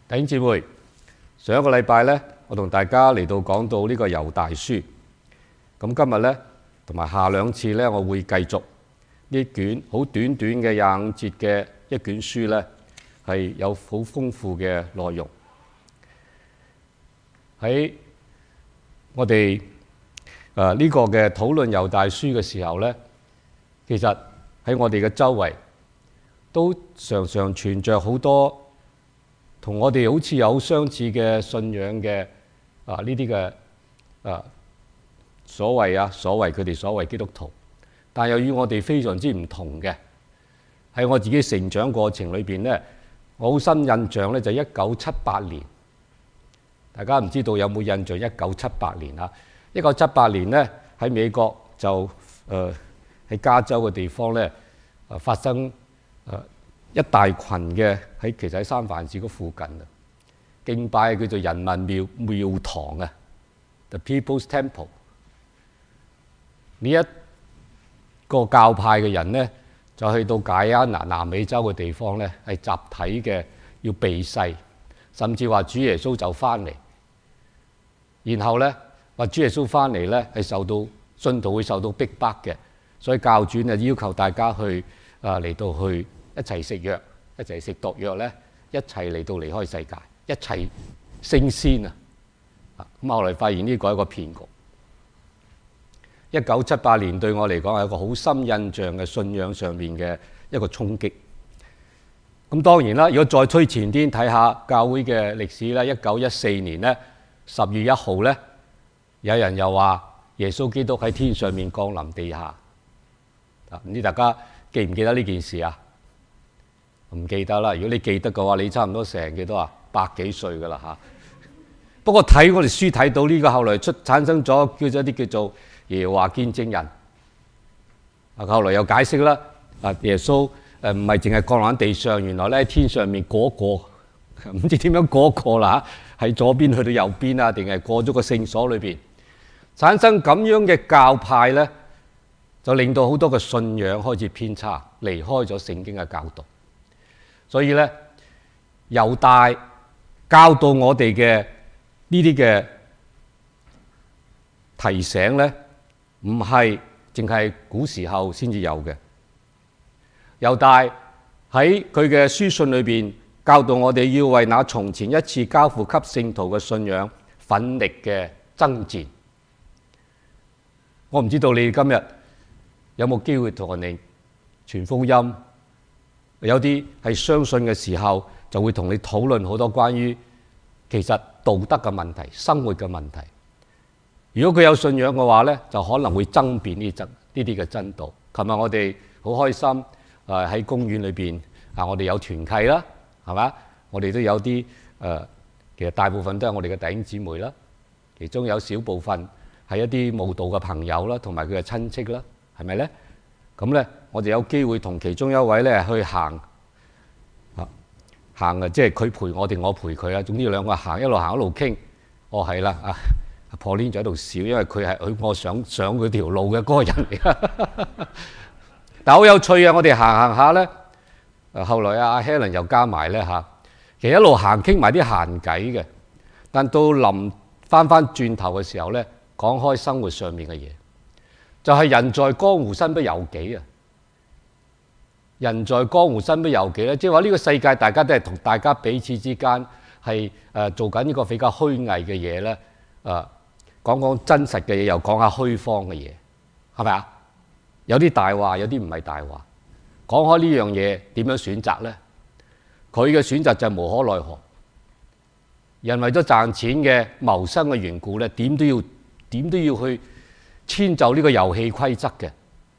弟兄姊妹，上一個禮拜咧，我同大家嚟到講到呢個猶大書。咁今日咧，同埋下兩次咧，我會繼續呢卷好短短嘅25節嘅一卷書咧，係有好豐富嘅內容。喺我哋呢個嘅討論猶大書嘅時候咧，其實喺我哋嘅周圍都常常存着好多同我哋好似有相似嘅信仰嘅呢啲嘅所謂佢哋所謂基督徒，但又與我哋非常之唔同嘅。喺我自己成長過程裏邊咧，我好深印象咧就係1978年。大家唔知道有冇印象1978年啊？1978年咧喺美國就喺加州嘅地方咧發生一大群嘅其實喺三藩市嗰附近啊，敬拜叫做人民廟堂啊 ，The People's Temple。呢一個教派嘅人咧，就去到蓋亞那南美洲嘅地方咧，係集體嘅要避世，甚至話主耶穌就翻嚟。然後咧話主耶穌翻嚟咧係信徒會受到逼迫嘅，所以教主就要求大家去嚟到去一齊食藥，一齊食毒藥咧，一齊嚟到離開世界，一齊升仙啊！咁後來發現呢個係一個騙局。1978年對我嚟講係一個好深印象嘅信仰上面嘅一個衝擊。咁當然啦，如果再推前啲睇下教會嘅歷史咧，1914年咧10月1號咧，有人又話耶穌基督喺天上面降臨地下。唔知大家記唔記得呢件事啊？唔記得啦。如果你記得嘅話，你差唔多成幾多啊？100幾歲㗎啦嚇。不過睇我哋書睇到呢個後來產生咗叫做一啲叫做耶和華見證人。後來又解釋啦，耶穌唔係淨係降臨喺地上，原來咧喺天上面過唔知點樣過啦嚇，喺左邊去到右邊啊，定係過咗個聖所裏邊，產生咁樣嘅教派咧，就令到好多嘅信仰開始偏差，離開咗聖經嘅教導。所以咧，猶大教導我哋嘅呢啲嘅提醒咧，唔係淨係古時候先至有嘅。猶大喺佢嘅書信裏邊教導我哋要為那從前一次交付給聖徒嘅信仰奮力嘅爭戰。我唔知道你哋今日有冇機會同人哋傳福音？有啲係相信嘅時候，就會同你討論好多關於其實道德嘅問題、生活嘅問題。如果佢有信仰嘅話咧，就可能會爭辯呢啲嘅真道。琴日我哋好開心喺公園裏邊我哋有團契啦，係嘛？我哋都有啲其實大部分都係我哋嘅弟兄姊妹啦，其中有少部分係一啲慕道嘅朋友啦，同埋佢嘅親戚啦，係咪咧？咁咧，我哋有機會同其中一位咧去行即係佢陪我哋，我陪佢啦。總之兩個行一路傾。係啦，Pauline就喺度笑，因為佢係我想上佢條路嘅嗰個人嚟。但好有趣啊！我哋行下咧，後來阿 Helen 又加埋咧嚇，其實一路行傾埋啲閒偈嘅。但到臨翻轉頭嘅時候咧，講開生活上面嘅嘢。就係人在江湖身不由己啊！人在江湖身不由己咧，即係話呢個世界大家都係同大家彼此之間係做緊呢個比較虛偽嘅嘢咧，講真實嘅嘢，又講下虛謊嘅嘢，係咪啊？有啲大話，有啲唔係大話。講開呢樣嘢，點樣選擇咧？佢嘅選擇就係無可奈何。人為咗賺錢嘅謀生嘅緣故咧，點都要去遷就呢個遊戲規則嘅。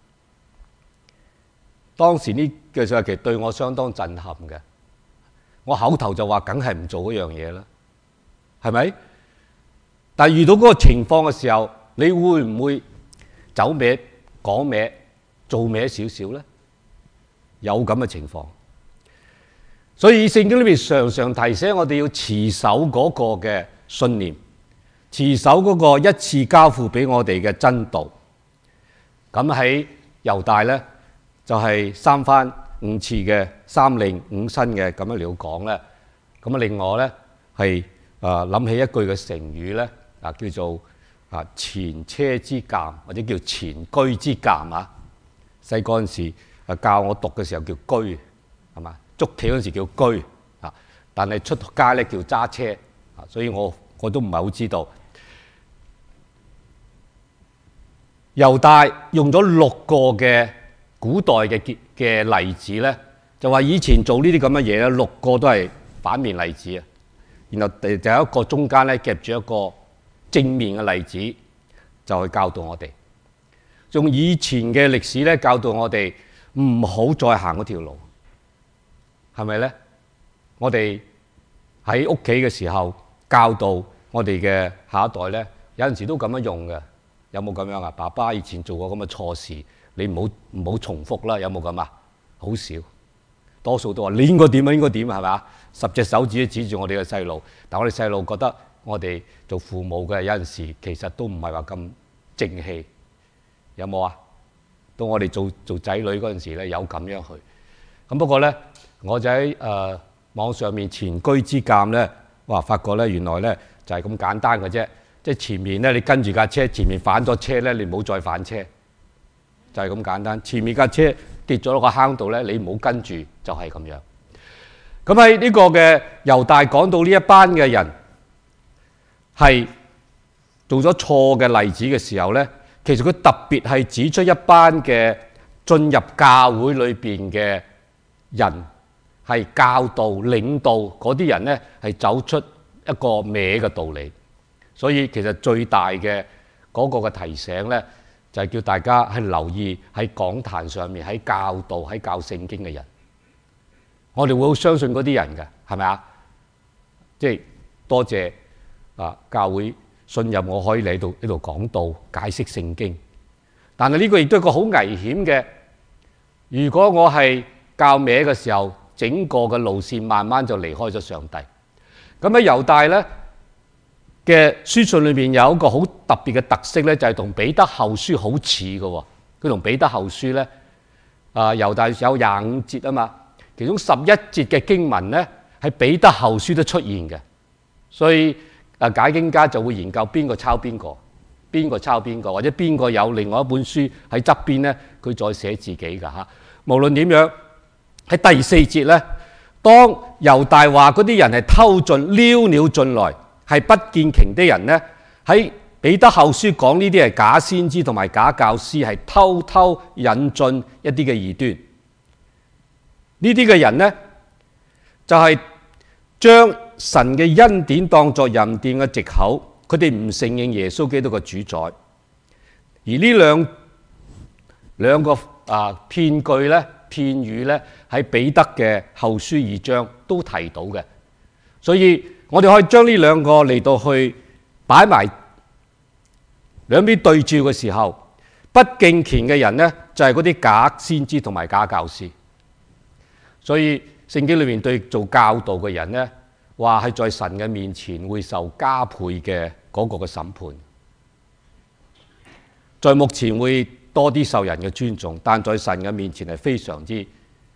當時呢句說話其實對我相當震撼嘅。我口頭就話梗係唔做嗰樣嘢啦，係咪？但係遇到嗰個情況嘅時候，你會唔會走歪、講歪、做歪少少咧？有咁嘅情況。所以聖經裏面常常提醒我哋要持守嗰個嘅信念。持守嗰個一次交付俾我哋嘅真道。咁喺猶大咧，就係三番五次嘅三令五申嘅咁樣嚟講咧。 咁啊，另外咧係諗起一句嘅成語咧，叫做前車之鑑，或者叫前車之鑑啊。細個嗰陣時教我讀嘅時候叫車，係嘛？捉棋嗰陣時叫車啊，但係出街咧叫揸車啊，所以我都唔係好知道。猶大用咗6個嘅古代嘅例子咧，就話以前做呢啲咁嘅嘢咧，6個都係反面例子啊。然後就有一個中間咧夾住一個正面嘅例子，就去教導我哋。用以前嘅歷史咧教導我哋唔好再行嗰條路，係咪咧？我哋喺屋企嘅時候教導我哋嘅下一代咧，有陣時都咁樣用嘅。有冇咁樣啊？爸爸以前做過咁嘅錯事，你唔好重複啦。有冇咁啊？好少，多數都話你應該點啊，應該點係咪啊？10隻手指都指住我哋嘅細路，但我哋細路覺得我哋做父母嘅有陣時其實都唔係話咁正氣。有冇啊？到我哋做仔女嗰陣時咧，有咁樣去。咁不過咧，我就喺網上面前車之鑑咧，哇！發覺咧原來咧就係咁簡單嘅啫。即係前面咧，你跟住架車，前面反咗車咧，你唔好再反車，就係咁簡單。前面架車跌咗落個坑度咧，你唔好跟住，就係咁樣。咁喺呢個嘅猶大講到呢一班嘅人係做咗錯嘅例子嘅時候咧，其實佢特別係指出一班嘅進入教會裏邊嘅人係教導、領導嗰啲人咧，係走出一個歪嘅道理。所以其實最大嘅嗰個嘅提醒咧，就係叫大家係留意喺講壇上面喺教導、喺教聖經嘅人。我哋會好相信嗰啲人嘅，係咪啊？即係多謝教會信任我可以嚟呢度講道、解釋聖經。但係呢個亦都係一個好危險嘅。如果我係教歪嘅時候，整個嘅路線慢慢就離開咗上帝。咁喺猶大咧嘅書信裏面有一個好特別嘅特色咧，就係同彼得後書好似嘅喎。佢同彼得後書咧，猶大有25節啊嘛，其中11節嘅經文咧喺彼得後書都出現嘅。所以解經家就會研究邊個抄邊個，邊個抄邊個，或者邊個有另外一本書喺側邊咧，佢再寫自己㗎嚇。無論點樣，喺第4節咧，當猶大話嗰啲人係偷進、撩了進來，係不見鰭的人呢，喺彼得後書講呢啲係假先知同埋假教師，係偷偷引進一啲嘅異端。呢啲嘅人呢，就係將神嘅恩典當作淫奠嘅藉口，佢哋唔承認耶穌基督嘅主宰。而呢兩個騙句咧、騙語咧，喺彼得嘅後書2章都提到嘅，所以我哋可以將呢兩個嚟到去擺埋兩邊對照嘅時候，不敬虔嘅人呢，就係嗰啲假先知同埋假教師。所以聖經裏面對做教導嘅人呢，話係在神嘅面前會受加倍嘅嗰個嘅審判。在目前會多啲受人嘅尊重，但在神嘅面前係非常之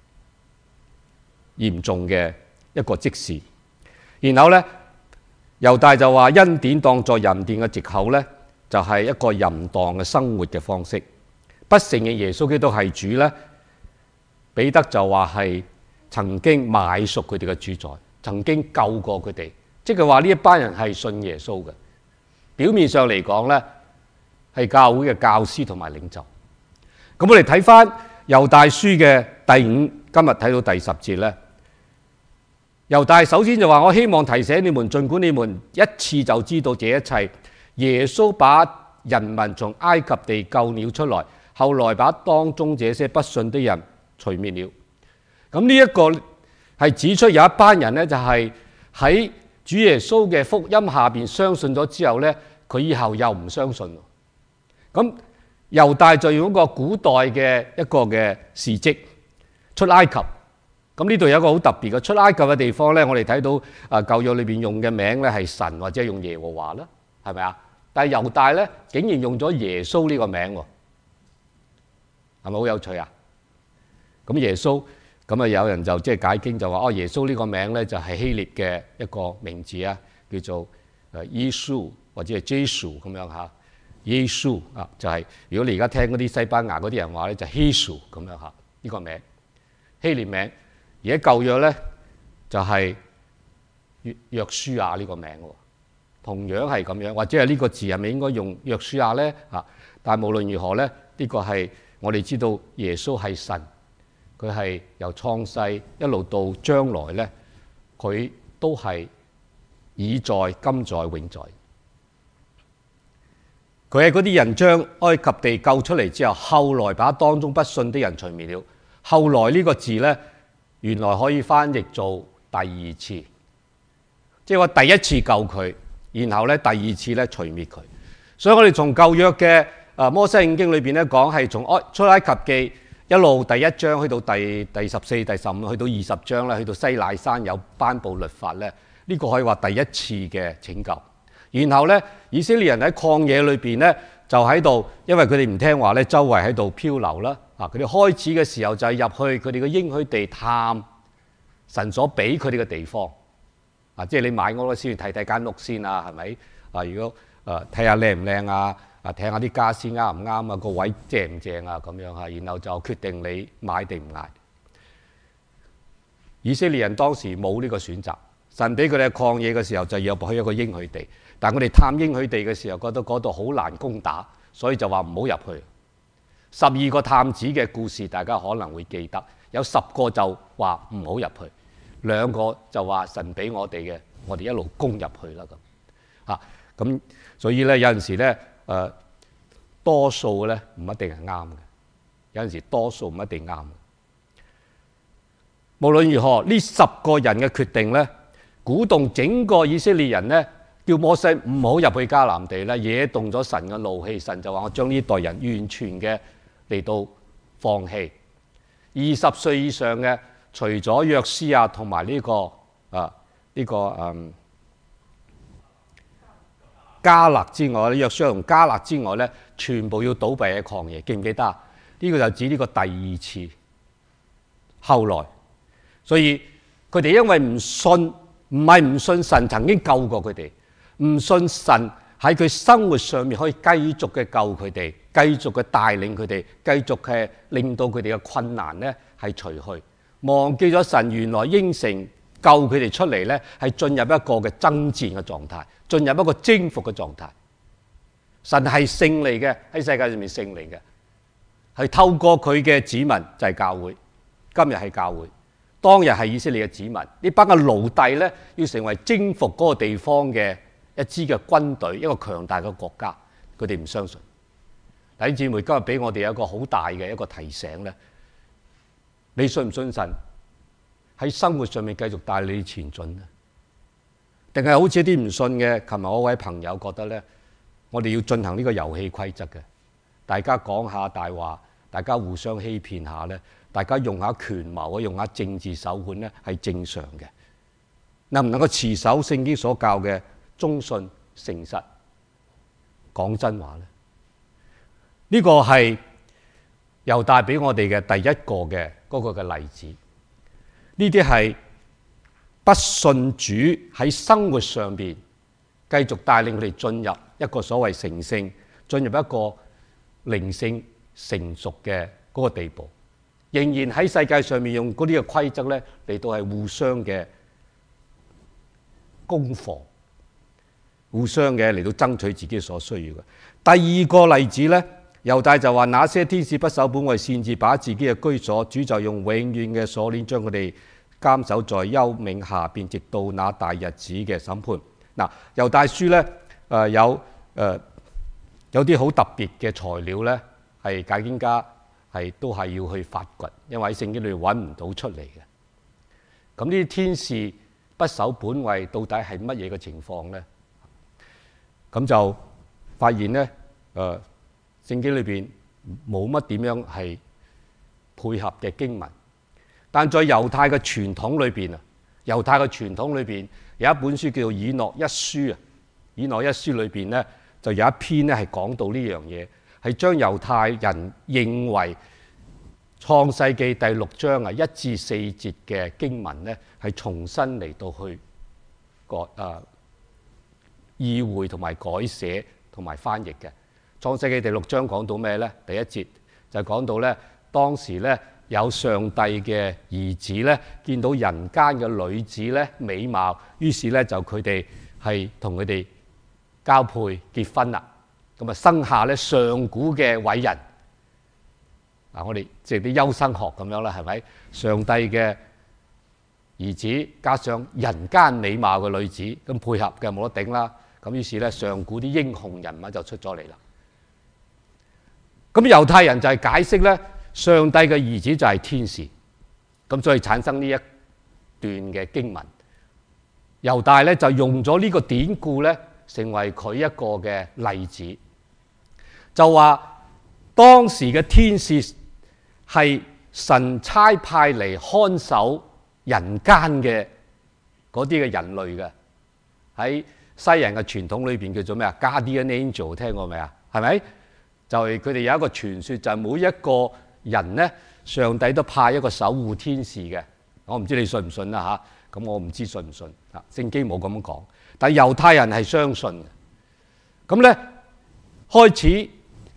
嚴重嘅一個職事。然後呢，猶大就話恩典當作淫奠嘅藉口呢，就係一個淫蕩嘅生活嘅方式。不承認耶穌基督係主呢，彼得就話係曾經買贖佢哋嘅主宰，曾經救過佢哋，即係話呢一班人係信耶穌嘅。表面上嚟講呢，係教會嘅教師同埋領袖。咁我哋睇翻猶大書嘅第5，今日睇到第10節呢。猶大首先就話：我希望提醒你們，儘管你們一次就知道這一切，耶穌把人民從埃及地救了出來，後來把當中這些不信的人除滅了。咁呢一個係指出有一班人呢，就係喺主耶穌嘅福音下邊相信咗之後呢，佢以後又唔相信。咁猶大就用一個古代嘅一個嘅事蹟出埃及。咁呢度有一個好特別嘅出埃及嘅地方咧，我哋睇到舊約裏邊用嘅名咧係神或者用耶和華啦，係咪啊？但係猶大咧竟然用咗耶穌呢個名喎，係咪好有趣啊？咁耶穌咁啊，有人就即係解經就話哦，耶穌呢個名咧就係希臘嘅一個名字啊，叫做耶穌或者係 Jesus 咁樣嚇。耶穌啊，就係如果你而家聽嗰啲西班牙嗰啲人話咧，就希穌咁樣嚇呢個名希臘名。而喺舊約咧就係約書亞呢個名喎，同樣係咁樣，或者係呢個字係咪應該用約書亞咧嚇？但係無論如何咧，呢個係我哋知道耶穌係神。佢係由創世一路到將來咧，佢都係已在、今在、永在。佢係嗰啲人將埃及地救出嚟之後，後來把當中不信的人除滅了。後來呢個字咧，原來可以翻譯做第二次，即係話第一次救佢，然後咧第二次咧除滅佢。所以我哋從舊約嘅摩西五經裏邊咧講，係從出埃及記一路第一章去到第14、第15，去到20章咧，去到西乃山有頒布律法咧，呢個可以話第一次嘅拯救。然後咧，以色列人喺曠野裏邊咧，就喺度，因為佢哋唔聽話咧，周圍喺度漂流啦。佢哋開始嘅時候就係入去佢哋嘅應許地探神所俾佢哋嘅地方。即係你買屋咧，先要睇睇間屋先啊，係咪？如果睇下靚唔靚啊？睇下啲家私啱唔啱啊，個位正唔正啊，咁樣嚇，然後就決定你買定唔買。以色列人當時冇呢個選擇，神俾佢哋曠野嘅時候就要去一個應許地，但我哋探應許地嘅時候覺得嗰度好難攻打，所以就話唔好入去。12個探子嘅故事大家可能會記得，有10個就話唔好入去，2個就話神俾我哋嘅，我哋一路攻入去啦咁。咁所以咧有陣時咧。多數咧唔一定係啱嘅，有陣時多數唔一定啱嘅。無論如何，呢10個人嘅決定咧，鼓動整個以色列人咧，叫摩西唔好入去迦南地咧，惹動咗神嘅怒氣。神就話：我將呢代人完全嘅嚟到放棄。20歲以上嘅，除咗約書亞同埋呢個迦勒之外，約書亞同迦勒之外咧，全部要倒閉喺曠野，記唔記得啊？呢個就指呢個第二次。後來，所以佢哋因為唔信，唔係唔信神曾經救過佢哋，唔信神喺佢生活上面可以繼續嘅救佢哋，繼續嘅帶領佢哋，繼續嘅令到佢哋嘅困難咧係除去，忘記咗神原來應承救佢哋出嚟咧，係進入一個嘅爭戰嘅狀態。進入一個征服嘅狀態，神係勝利嘅，喺世界上面勝利嘅，係透過佢嘅子民就係教會。今日係教會，當日係以色列嘅子民。呢班嘅奴隸咧，要成為征服嗰個地方嘅一支嘅軍隊，一個強大嘅國家。佢哋唔相信。弟兄姊妹，今日俾我哋有一個好大嘅一個提醒咧，你信唔信神喺生活上面繼續帶你前進咧？定係好似啲唔信嘅，琴日我位朋友覺得咧，我哋要進行呢個遊戲規則嘅，大家講下大話，大家互相欺騙下咧，大家用下權謀啊，用下政治手腕咧，係正常嘅。能唔能夠持守聖經所教嘅忠信誠實，講真話咧？呢個係猶大俾我哋嘅第一個嘅嗰個嘅例子。呢啲係不信主喺生活上邊繼續帶領佢哋進入一個所謂成聖，進入一個靈性成熟嘅嗰個地步，仍然喺世界上面用嗰啲嘅規則咧嚟到係互相嘅攻防，互相嘅嚟到爭取自己所需要嘅。第二個例子咧，猶大就話：那些天使不守本位，擅自把自己嘅居所，主就用永遠嘅鎖鏈將佢哋監守在幽冥下邊，直到那大日子嘅審判。嗱，猶大書咧有啲好特別嘅材料咧，係解經家都係要去發掘，因為喺聖經裏揾唔到出嚟嘅。咁呢啲天使不守本位，到底係乜嘢嘅情況咧？咁就發現咧，聖經裏邊冇乜點樣係配合嘅經文。但在猶太嘅傳統裏邊啊，猶太嘅傳統裏邊有一本書叫做《以諾一書》啊，《以諾一書》裏邊咧就有一篇咧係講到呢樣嘢，係將猶太人認為創世記第6章1至4節嘅經文咧，係重新嚟到去意會同埋改寫同埋翻譯嘅。創世記第6章講到咩咧？第1節就講到咧，當時咧有上帝嘅兒子咧，見到人間嘅女子咧美貌，於是咧就佢哋係同佢哋交配結婚啦。咁啊生下咧上古嘅偉人。我哋即係啲優生學咁樣啦，係咪？上帝嘅兒子加上人間美貌嘅女子，咁配合嘅冇得頂啦。咁於是咧，上古啲英雄人物就出咗嚟啦。咁猶太人就係解釋咧，上帝嘅兒子就係天使，咁所以產生呢一段嘅經文。猶大咧就用咗呢個典故咧，成為佢一個嘅例子，就話當時嘅天使係神差派嚟看守人間嘅嗰啲嘅人類嘅，喺西人嘅傳統裏邊叫做咩啊 ？Guardian Angel 聽過未啊？係咪？就係佢哋有一個傳說，就係每一個人咧，上帝都派一個守護天使嘅。我唔知你信唔信啦嚇，咁我唔知信唔信啊？聖經冇咁樣講，但係猶太人係相信嘅。咁咧開始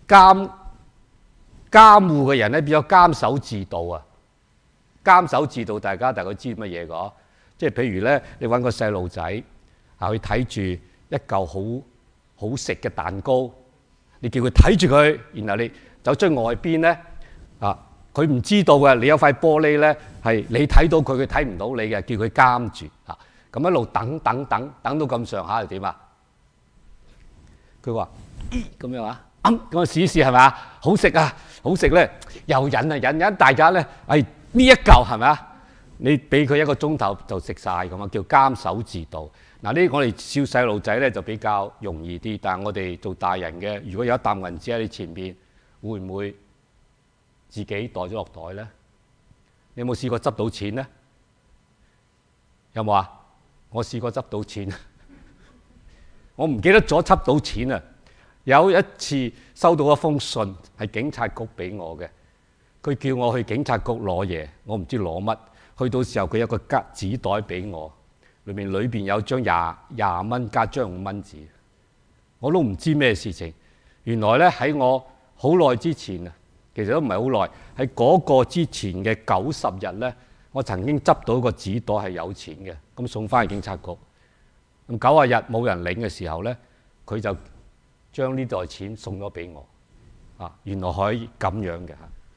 監護嘅人咧變咗監守自盜啊！監守自盜，大概知乜嘢㗎？即係譬如咧，你揾個細路仔啊，去睇住一嚿好食嘅蛋糕，你叫佢睇住佢，然後你走出外邊咧啊，佢唔知道嘅，你有塊玻璃咧係你睇到佢，佢睇唔到你嘅，叫佢監住啊。咁一路等到咁上下，就點啊？佢話咁樣啊，咁我試一試係咪啊？好食啊！好食咧，又引大家咧，呢一嚿係咪啊？你俾佢1個鐘頭就食晒咁啊，叫監守自盜。嗱，呢我哋小細路仔咧就比較容易啲，但係我哋做大人嘅，如果有一沓銀紙喺你前邊，會唔會自己袋咗落袋咧？你有冇試過執到錢咧？有冇啊？我試過執到錢，我唔記得咗執到錢啊！有一次收到一封信，係警察局俾我嘅。佢叫我去警察局攞嘢，我唔知攞乜。去到時候佢有個紙袋俾我，裏邊有張廿蚊加張5蚊紙，我都唔知咩事情。原來咧喺我好耐之前啊，其實都唔係好耐，喺嗰個之前嘅90日咧，我曾經執到個紙袋係有錢嘅，咁送翻去警察局。咁90日冇人領嘅時候咧，佢就將呢袋錢送咗俾我，原來可以咁樣嘅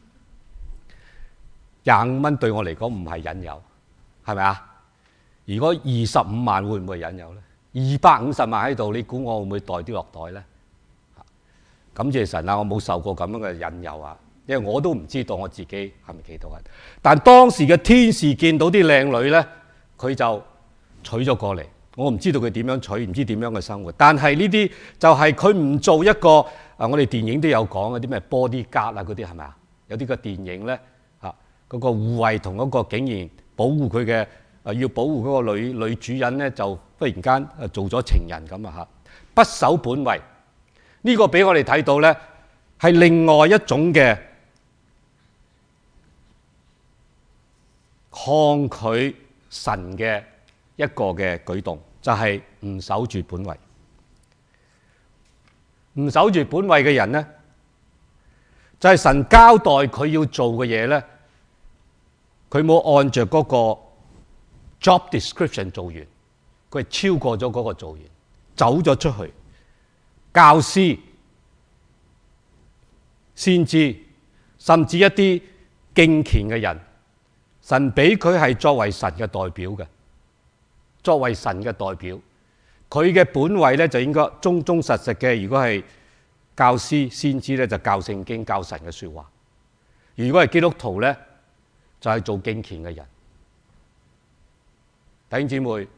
嚇。25蚊對我嚟講唔係引誘，係咪啊？如果25萬會唔會引誘咧？250萬喺度，你估我會唔會袋啲落袋咧？感謝神啊！我冇受過咁樣嘅引誘啊，因為我都唔知道我自己係咪祈禱緊。但當時嘅天使見到啲靚女咧，佢就娶咗過嚟。我唔知道佢點樣娶，唔知點樣嘅生活。但係呢啲就係佢唔做一個我哋電影都有講嗰啲咩 bodyguard 啊，嗰啲係咪啊？有啲個電影咧嗰個護衛同嗰個竟然保護佢嘅要保護嗰個女主人咧，就忽然間做咗情人咁啊嚇！不守本位呢個俾我哋睇到咧，係另外一種嘅抗拒神嘅一個嘅舉動，就係唔守住本位。唔守住本位嘅人咧，就係神交代佢要做嘅嘢咧，佢冇按著嗰個 job description 做完，佢係超過咗嗰個做完，走咗出去。教師、先知，甚至一啲敬虔嘅人，神俾佢係作為神嘅代表嘅，作為神嘅代表，佢嘅本位咧就應該忠忠實實嘅。如果係教師、先知咧，就教聖經、教神嘅説話；如果係基督徒咧，就係做敬虔嘅人。弟兄姊妹，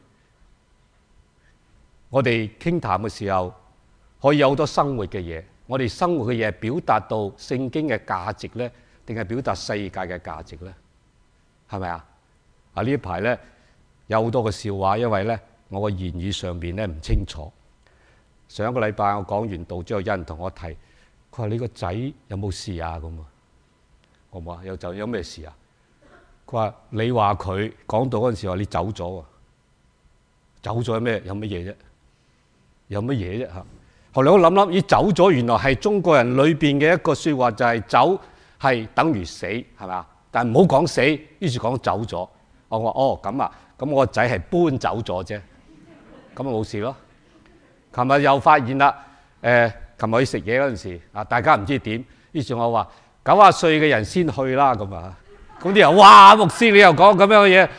我哋傾談嘅時候，可以有好多生活嘅嘢。我哋生活嘅嘢表達到聖經嘅價值咧，定係表達世界嘅價值咧？係咪啊？呢一排咧有好多個笑話，因為咧我個言語上邊咧唔清楚。上一個禮拜我講完道之後，有人同我提，佢話你個仔有冇事啊？咁啊， 我話有咩事啊？佢話你話佢講到嗰陣時話你走咗喎，走咗有乜嘢啫？有乜嘢啫嚇？後來我諗諗，咦，走咗原來係中國人裏邊嘅一個説話，就係走係等於死，係咪啊？但係唔好講死，於是講走咗。我話哦咁啊，咁我個仔係搬走咗啫，咁咪冇事咯。琴日又發現啦，琴日去食嘢嗰陣時啊，大家唔知點，於是我話90歲嘅人先去啦咁啊。咁啲人哇，牧師你又講咁樣嘅嘢，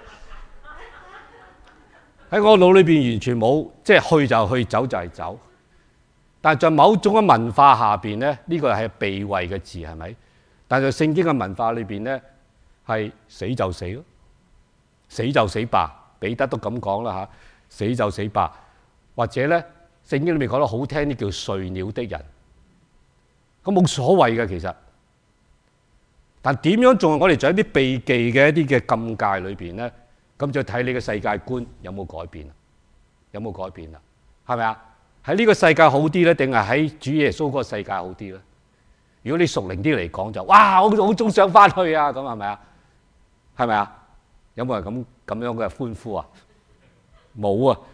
喺我腦裏邊完全冇，即係去就去，走就係走。但係在某種嘅文化下邊咧，呢個係避諱嘅字係咪？但係聖經嘅文化裏邊咧，係死就死咯，死就死吧。彼得都咁講啦嚇，死就死吧。或者咧，聖經裏面講得好聽啲叫睡了的人，咁冇所謂嘅其實。但點樣仲係我哋在一啲避忌嘅一啲嘅禁戒裏邊咧？咁就睇你嘅世界觀有冇改變，有冇改變啦？係咪啊？喺呢個世界好啲咧，定係喺主耶穌嗰個世界好啲咧？如果你屬靈啲嚟講就，哇！我好仲想翻去啊！咁係咪啊？係咪啊？有冇人咁樣嘅歡呼啊？冇啊！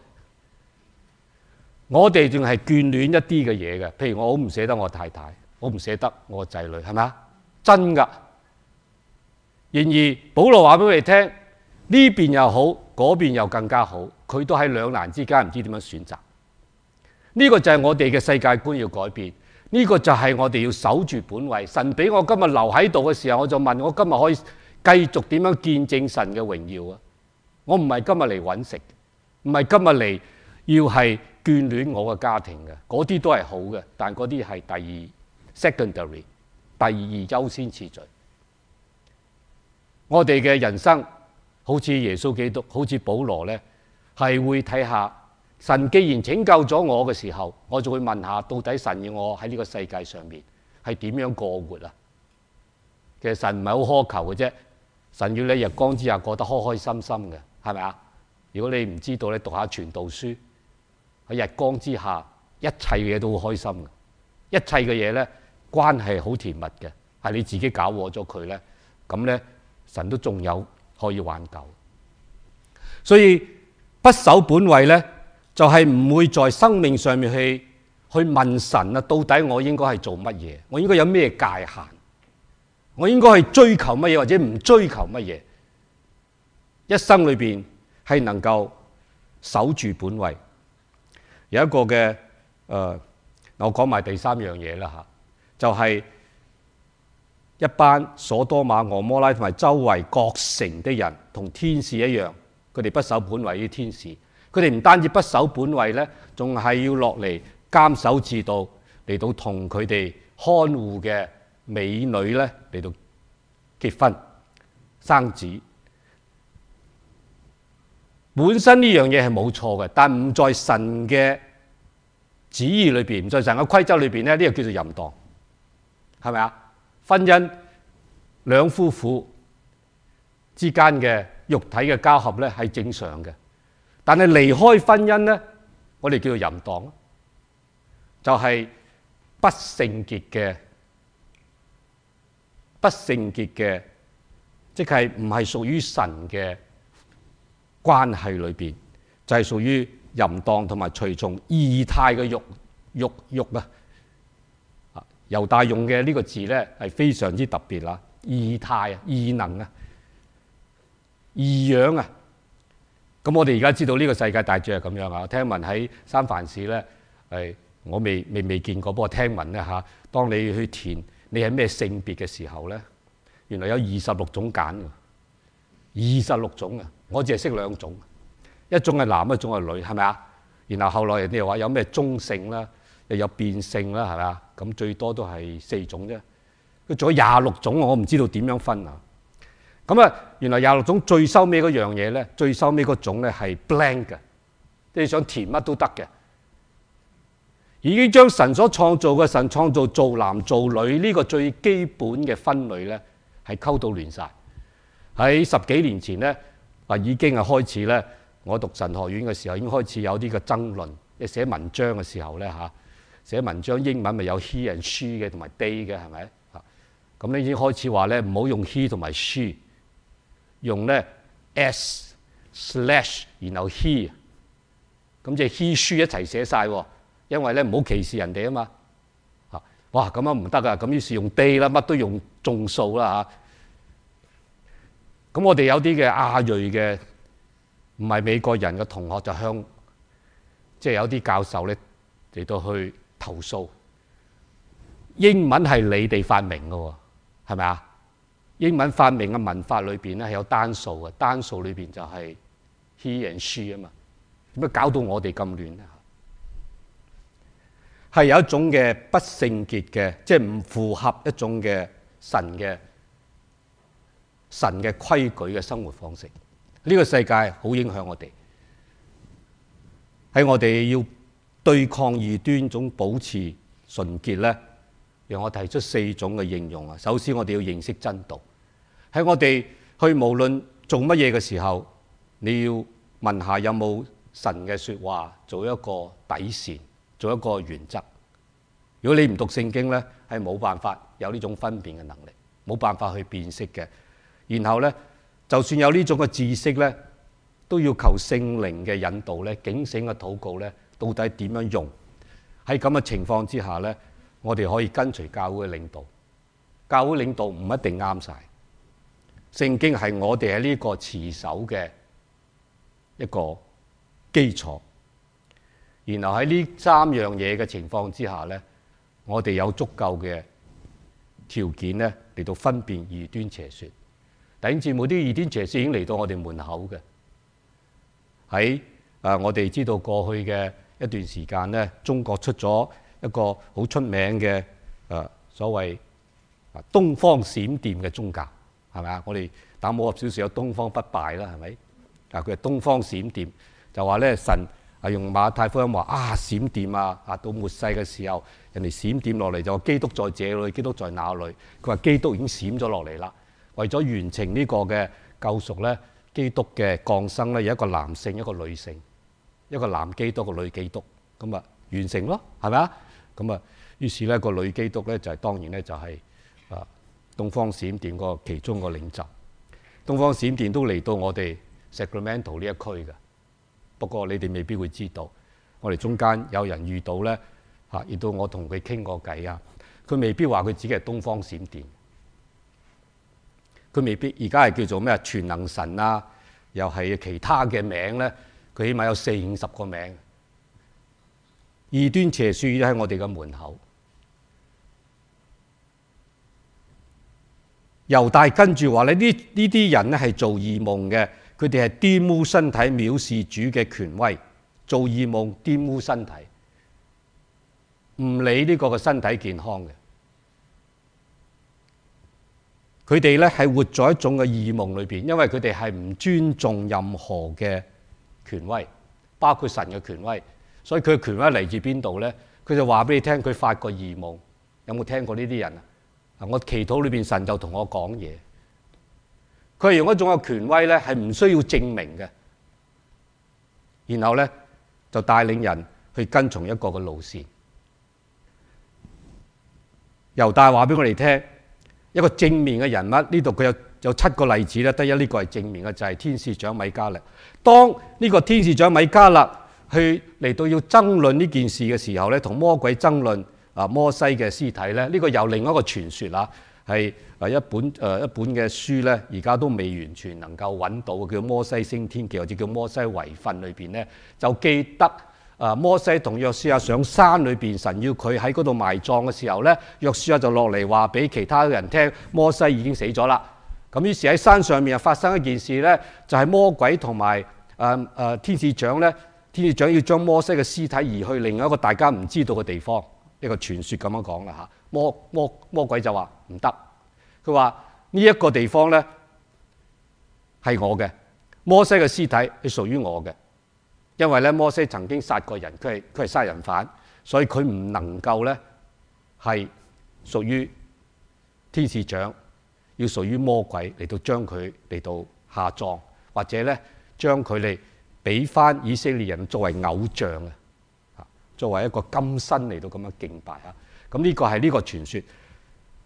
我哋仲係眷戀一啲嘅嘢嘅，譬如我好唔捨得我太太，我唔捨得我個仔女，係咪啊？真㗎。然而，保羅話俾我哋聽，呢邊又好，嗰邊又更加好，佢都喺兩難之間，唔知點樣選擇。呢個就係我哋嘅世界觀要改變，呢個就係我哋要守住本位。神俾我今日留喺度嘅時候，我就問我今日可以繼續點樣見證神嘅榮耀啊？我唔係今日嚟揾食，唔係今日嚟要係眷戀我嘅家庭嘅，嗰啲都係好嘅，但嗰啲係第二 secondary， 第二優先次序。我哋嘅人生好似耶穌基督，好似保羅呢，係會睇下神既然拯救咗我嘅時候，我就會問下到底神要我喺呢個世界上面係點樣過活啊？其實神唔係好苛求嘅啫，神要你日光之下過得開開心心嘅，係咪啊？如果你唔知道，你讀下傳道書，喺日光之下，一切嘅嘢都好開心嘅，一切嘅嘢呢，關係好甜蜜嘅，係你自己搞禍咗佢呢。咁呢，神都仲有可以挽救。所以不守本位呢，就係唔會在生命上面去問神啊，到底我應該係做乜嘢？我應該有咩界限？我應該係追求乜嘢或者唔追求乜嘢？一生裏邊係能夠守住本位。有一個嘅我講埋第三樣嘢啦嚇，就係一班所多瑪、蛾摩拉同埋周圍各城的人，同天使一樣，佢哋不守本位啲天使，佢哋唔單止不守本位咧，仲係要落嚟監守自盜，嚟到同佢哋看護嘅美女咧嚟到結婚生子。本身呢樣嘢係冇錯嘅，但唔在神嘅旨意裏邊，唔在神嘅規則裏邊咧，呢個叫做淫蕩，係咪啊？婚姻兩夫婦之間嘅肉體嘅交合咧係正常嘅，但係離開婚姻咧，我哋叫做淫蕩，就係不聖潔嘅，不聖潔嘅，即係唔係屬於神嘅關係裏邊，就係屬於淫蕩同埋隨從異態嘅欲啊！猶大用嘅呢個字咧係非常之特別啦，異態啊、異能啊、異樣啊。咁我哋而家知道呢個世界大致係咁樣啊。聽聞喺三藩市咧，我未見過，不過聽聞咧嚇，當你去填你係咩性別嘅時候咧，原來有26種揀嘅，26種啊！我只係識2種，一種係男，一種係女，係咪啊？然後後來人哋又話有咩中性啦，又有變性啦，係咪啊？咁最多都係4種啫。佢仲有26種，我唔知道點樣分啊。咁啊，原來26種最收尾嗰樣嘢咧，最收尾嗰種咧係 blank 嘅，即係想填乜都得嘅。已經將神所創造嘅神創造做男做女呢個最基本嘅分類咧，係溝到亂晒。喺10幾年前咧，已經係開始咧。我讀神學院嘅時候已經開始有啲嘅爭論，即係寫文章嘅時候咧嚇，寫文章英文咪有 he and she 嘅同埋 they 嘅係咪啊？ 咁咧已經開始話咧唔好用 he 同埋 she， 用咧 s/ 然後 he， 咁即係 he she 一齊寫晒，因為咧唔好歧視人哋啊嘛。哇，咁樣唔得啊！咁於是用 they 啦，乜都用眾數啦嚇。咁我哋有啲嘅亞裔嘅唔係美國人嘅同學就向即係有啲教授咧嚟到去投訴，英文係你哋發明嘅喎，係咪啊？英文發明嘅文法裏邊咧係有單數嘅，單數裏邊就係 he and she 啊嘛，點解搞到我哋咁亂咧？係有一種嘅不聖潔嘅，即係唔符合一種嘅神嘅規矩嘅生活方式。呢個世界好影響我哋，喺我哋要對抗異端種保持純潔咧，讓我提出4種嘅應用啊。首先，我哋要認識真道。喺我哋去無論做乜嘢嘅時候，你要問下有冇神嘅説話做一個底線，做一個原則。如果你唔讀聖經咧，係冇辦法有呢種分辨嘅能力，冇辦法去辨識嘅。然後咧，就算有呢種嘅知識咧，都要求聖靈嘅引導咧，警醒嘅禱告咧，到底點樣用？喺咁嘅情況之下咧，我哋可以跟隨教會嘅領導。教會領導唔一定啱晒，聖經係我哋喺呢個持守嘅一個基礎。然後喺呢3樣嘢嘅情況之下咧，我哋有足夠嘅條件咧嚟到分辨異端邪説。弟兄姊妹，啲異端邪説已經嚟到我哋門口嘅。喺我哋知道過去嘅一段時間咧，中國出咗一個好出名嘅所謂東方閃電嘅宗教，係咪啊？我哋打武俠小說有東方不敗啦，係咪？佢係東方閃電，就話咧神用馬太福音話閃電到末世嘅時候，人哋閃電落嚟就話基督在這裏，基督在那裏。佢話基督已經閃咗落嚟啦，為咗完成呢個嘅救贖咧，基督嘅降生咧有一個男性，一個女性，一個男基督，一個女基督，咁啊完成咯，係咪啊？咁啊，於是咧個女基督咧就係當然咧就係東方閃電個其中個領袖。東方閃電都嚟到我哋 Sacramento 呢一區嘅。不過你哋未必會知道，我哋中間有人遇到咧遇到我同佢傾過偈啊，佢未必話佢自己係東方閃電，佢未必而家係叫做咩全能神啊，又係其他嘅名咧，佢起碼有40-50個名。異端邪説喺我哋嘅門口。猶大跟住話咧，呢啲人咧係做異夢嘅。佢哋係玷污身體，藐視主嘅權威，做異夢，玷污身體，唔理呢個嘅身體健康嘅。佢哋咧係活在一種嘅異夢裏邊，因為佢哋係唔尊重任何嘅權威，包括神嘅權威。所以佢嘅權威嚟自邊度咧？佢就話俾你聽，佢發過異夢。有冇聽過呢啲人啊？我祈禱裏邊神就同我講嘢。佢係用一種嘅權威咧，係唔需要證明嘅，然後咧就帶領人去跟從一個嘅路線。猶大話俾我哋聽，一個正面嘅人物，呢度佢有7個例子咧，第一呢個係正面嘅，就係天使長米迦勒。當呢個天使長米迦勒去嚟到要爭論呢件事嘅時候咧，同魔鬼爭論摩西嘅屍體咧，呢個有另一個傳說啦。係一本嘅書咧，而家都未完全能夠揾到，叫《摩西升天記》或者叫《摩西遺訓》裏邊咧，就記得摩西同約書亞上山裏邊，神要佢喺嗰度埋葬嘅時候咧，約書亞就落嚟話俾其他人聽，摩西已經死咗啦。咁於是喺山上面又發生一件事咧，就係魔鬼同埋天使長咧，天使長要將摩西嘅屍體移去另一個大家唔知道嘅地方，一個傳說咁樣講啦嚇。魔鬼就話唔得，佢話呢一個地方咧係我嘅，摩西嘅屍體係屬於我嘅，因為咧摩西曾經殺過人，佢係殺人犯，所以佢唔能夠咧係屬於天使長，要屬於魔鬼嚟到將佢嚟到下葬，或者咧將佢哋俾翻以色列人作為偶像啊，作為一個金身嚟到咁樣敬拜啊。咁呢個係呢個傳說。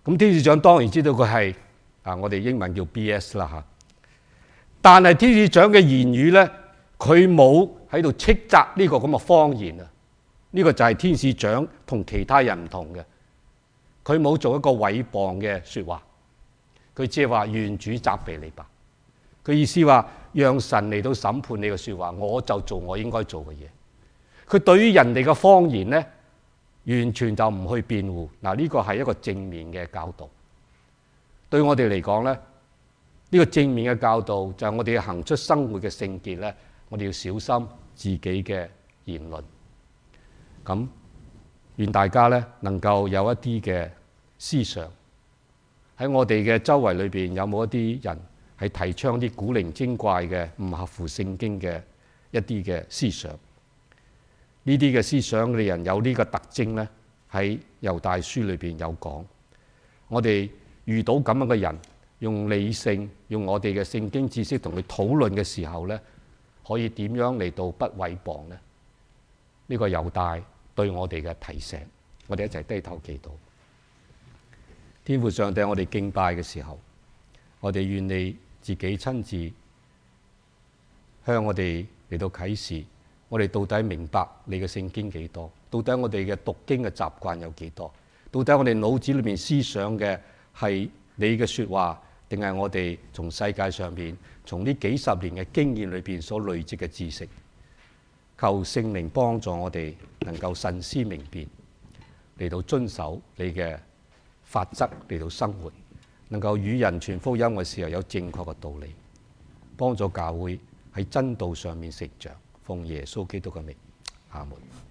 咁天使長當然知道佢係我哋英文叫 BS 啦嚇。但係天使長嘅言語咧，佢冇喺度斥責呢個咁嘅謊言啊！呢個就係天使長同其他人唔同嘅，佢冇做一個毀謗嘅説話，佢只係話願主責備你吧。佢意思話讓神嚟到審判你嘅説話，我就做我應該做嘅嘢。佢對於人哋嘅謊言咧，完全就唔去辯護。嗱，呢個係一個正面嘅教導。對我哋嚟講咧，呢個正面嘅教導就係我哋要行出生活嘅聖潔咧，我哋要小心自己嘅言論。咁願大家咧能夠有一啲嘅思想，喺我哋嘅周圍裏邊有冇一啲人係提倡啲古靈精怪嘅唔合乎聖經嘅一啲嘅思想？呢啲嘅思想嘅人有呢個特徵咧，喺猶大書裏邊有講。我哋遇到咁樣嘅人，用理性、用我哋嘅聖經知識同佢討論嘅時候咧，可以點樣嚟到不毀謗咧？呢個猶大對我哋嘅提醒，我哋一齊低頭祈禱。天父上帝，我哋敬拜嘅時候，我哋願你自己親自向我哋嚟到啟示，我哋到底明白你嘅聖經幾多？到底我哋嘅讀經嘅習慣有幾多？到底我哋腦子裏面思想嘅係你嘅説話，定係我哋從世界上邊，從呢幾十年嘅經驗裏邊所累積嘅知識？求聖靈幫助我哋能夠慎思明辨，嚟到遵守你嘅法則嚟到生活，能夠與人傳福音嘅時候有正確嘅道理，幫助教會喺真道上面成長。奉耶穌基督嘅名，阿門。